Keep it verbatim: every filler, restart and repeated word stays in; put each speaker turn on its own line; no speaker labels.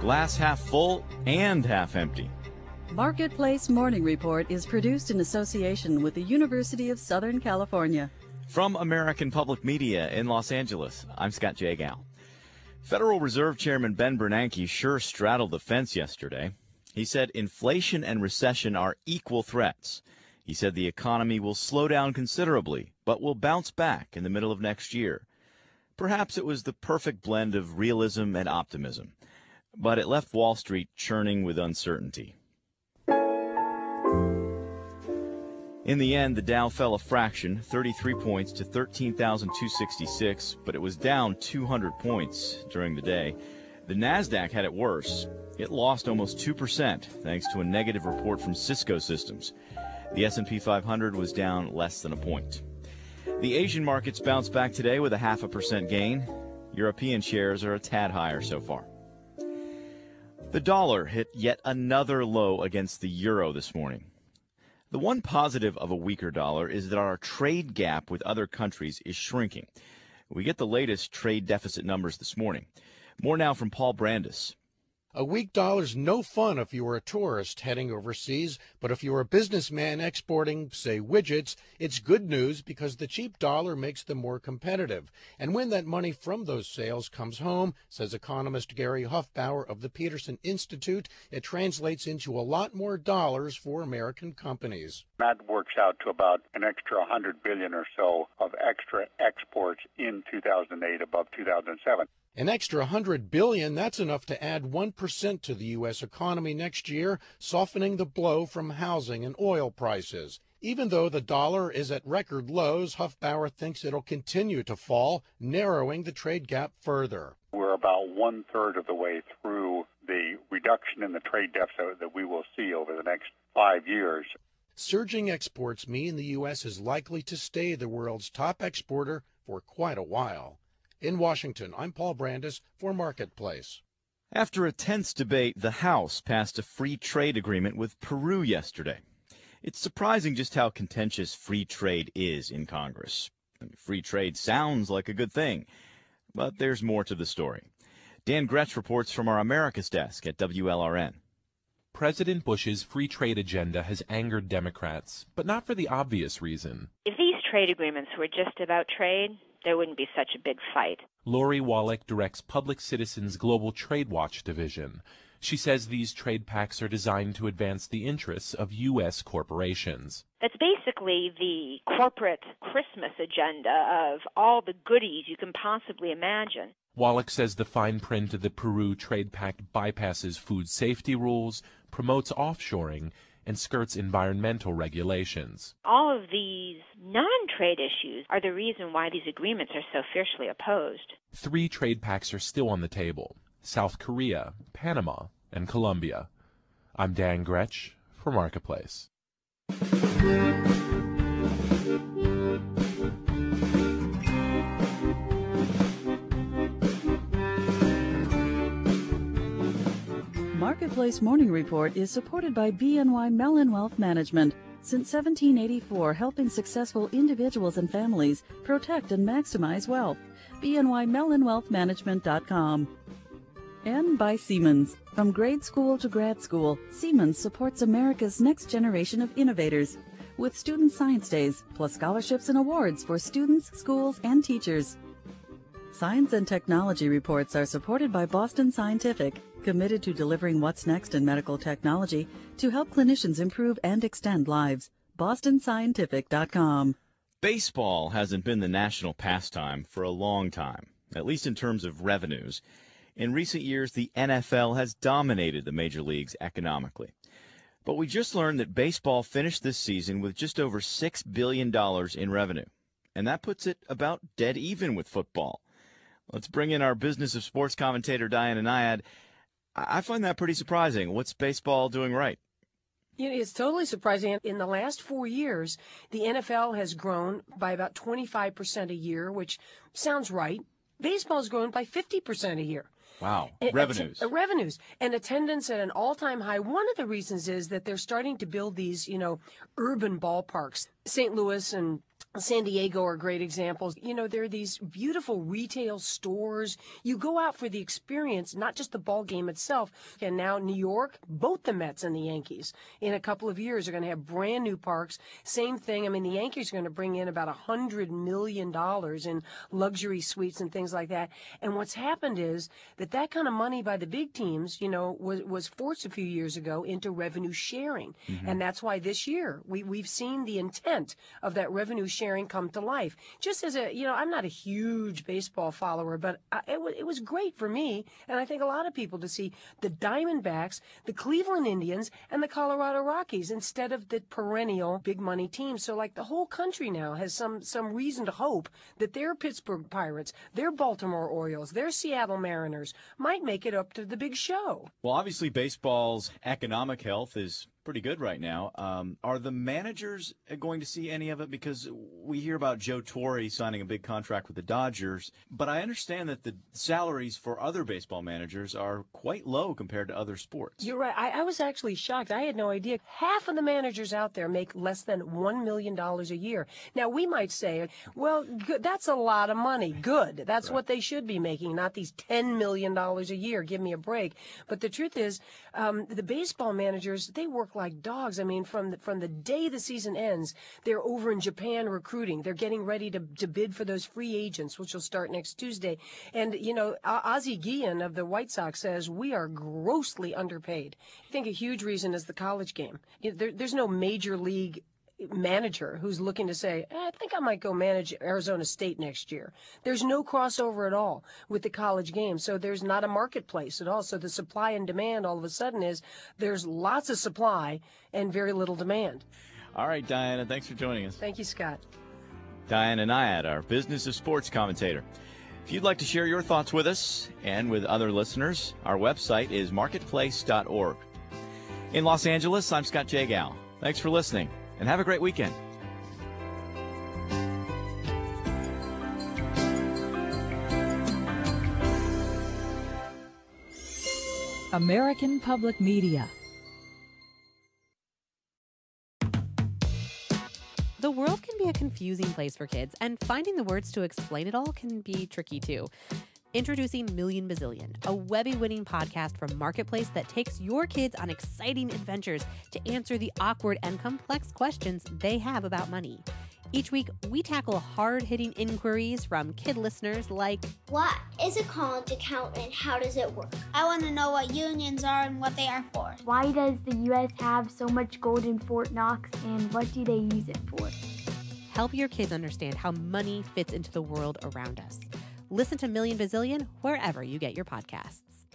glass half full and half empty.
Marketplace Morning Report is produced in association with the University of Southern California.
From American Public Media in Los Angeles, I'm Scott Jagow. Federal Reserve Chairman Ben Bernanke sure straddled the fence yesterday. He said inflation and recession are equal threats. He said the economy will slow down considerably, but will bounce back in the middle of next year. Perhaps it was the perfect blend of realism and optimism, but it left Wall Street churning with uncertainty. In the end, the Dow fell a fraction, thirty-three points to thirteen thousand two hundred sixty-six, but it was down two hundred points during the day. The Nasdaq had it worse. It lost almost two percent thanks to a negative report from Cisco Systems. The S and P five hundred was down less than a point. The Asian markets bounced back today with a half a percent gain. European shares are a tad higher so far. The dollar hit yet another low against the euro this morning. The one positive of a weaker dollar is that our trade gap with other countries is shrinking. We get the latest trade deficit numbers this morning. More now from Paul Brandis.
A weak dollar's no fun if you're a tourist heading overseas, but if you're a businessman exporting, say, widgets, it's good news because the cheap dollar makes them more competitive. And when that money from those sales comes home, says economist Gary Hufbauer of the Peterson Institute, it translates into a lot more dollars for American companies.
That works out to about an extra one hundred billion dollars or so of extra exports in two thousand eight above two thousand seven.
An extra one hundred billion dollars, that's enough to add one percent to the U S economy next year, softening the blow from housing and oil prices. Even though the dollar is at record lows, Hufbauer thinks it'll continue to fall, narrowing the trade gap further.
We're about one-third of the way through the reduction in the trade deficit that we will see over the next five years.
Surging exports mean the U S is likely to stay the world's top exporter for quite a while. In Washington, I'm Paul Brandis for Marketplace.
After a tense debate, the House passed a free trade agreement with Peru yesterday. It's surprising just how contentious free trade is in Congress. Free trade sounds like a good thing, but there's more to the story. Dan Gretsch reports from our Americas desk at W L R N.
President Bush's free trade agenda has angered Democrats, but not for the obvious reason.
If these trade agreements were just about trade, there wouldn't be such a big fight.
Lori Wallach directs Public Citizen's Global Trade Watch division. She says these trade pacts are designed to advance the interests of U S corporations.
That's basically the corporate Christmas agenda of all the goodies you can possibly imagine.
Wallach says the fine print of the Peru Trade Pact bypasses food safety rules, promotes offshoring, and skirts environmental regulations.
All of these non-trade issues are the reason why these agreements are so fiercely opposed.
Three trade pacts are still on the table: South Korea, Panama, and Colombia. I'm Dan Gretsch for Marketplace.
Marketplace Morning Report is supported by B N Y Mellon Wealth Management. Since seventeen eighty-four, helping successful individuals and families protect and maximize wealth. B N Y Mellon Wealth Management dot com. And by Siemens. From grade school to grad school, Siemens supports America's next generation of innovators with Student Science Days, plus scholarships and awards for students, schools, and teachers. Science and technology reports are supported by Boston Scientific, committed to delivering what's next in medical technology to help clinicians improve and extend lives. Boston Scientific dot com.
Baseball hasn't been the national pastime for a long time, at least in terms of revenues. In recent years, the N F L has dominated the major leagues economically. But we just learned that baseball finished this season with just over six billion dollars in revenue, and that puts it about dead even with football. Let's bring in our Business of Sports commentator, Diana Nyad. I find that pretty surprising. What's baseball doing right?
It's totally surprising. In the last four years, the N F L has grown by about twenty-five percent a year, which sounds right. Baseball has grown by fifty percent a year.
Wow.
And,
revenues.
Uh, revenues. And attendance at an all-time high. One of the reasons is that they're starting to build these, you know, urban ballparks. Saint Louis and San Diego are great examples. You know, there are these beautiful retail stores. You go out for the experience, not just the ball game itself. And now New York, both the Mets and the Yankees, in a couple of years are going to have brand new parks. Same thing. I mean, the Yankees are going to bring in about one hundred million dollars in luxury suites and things like that. And what's happened is that that kind of money by the big teams, you know, was, was forced a few years ago into revenue sharing. Mm-hmm. And that's why this year we, we've seen the intent of that revenue sharing sharing come to life. Just as a, you know, I'm not a huge baseball follower, but I, it, w- it was great for me, and I think a lot of people, to see the Diamondbacks, the Cleveland Indians, and the Colorado Rockies instead of the perennial big money teams. So, like, the whole country now has some, some reason to hope that their Pittsburgh Pirates, their Baltimore Orioles, their Seattle Mariners might make it up to the big show.
Well, obviously, baseball's economic health is pretty good right now. Um, are the managers going to see any of it? Because we hear about Joe Torre signing a big contract with the Dodgers, but I understand that the salaries for other baseball managers are quite low compared to other sports.
You're right. I, I was actually shocked. I had no idea. Half of the managers out there make less than one million dollars a year. Now, we might say, well, good, that's a lot of money. Good. That's right. What they should be making, not these ten million dollars a year. Give me a break. But the truth is, um, the baseball managers, they work like dogs. I mean, from the, from the day the season ends, they're over in Japan recruiting. They're getting ready to, to bid for those free agents, which will start next Tuesday. And, you know, Ozzie Guillen of the White Sox says we are grossly underpaid. I think a huge reason is the college game. There, there's no major league manager who's looking to say, eh, I think I might go manage Arizona State next year. There's no crossover at all with the college game, so there's not a marketplace at all. So the supply and demand all of a sudden is there's lots of supply and very little demand.
All right, Diana, thanks for joining us.
Thank you, Scott.
Diana Nyad, our Business of Sports commentator. If you'd like to share your thoughts with us and with other listeners, our website is marketplace dot org. In Los Angeles, I'm Scott Jagow. Thanks for listening, and have a great weekend.
American Public Media.
The world can be a confusing place for kids, and finding the words to explain it all can be tricky too. Introducing Million Bazillion, a Webby-winning podcast from Marketplace that takes your kids on exciting adventures to answer the awkward and complex questions they have about money. Each week, we tackle hard-hitting inquiries from kid listeners like,
what is a college account and how does it work? I want to know what unions are and what they are for.
Why does the U S have so much gold in Fort Knox, and what do they use it for?
Help your kids understand how money fits into the world around us. Listen to Million Bazillion wherever you get your podcasts.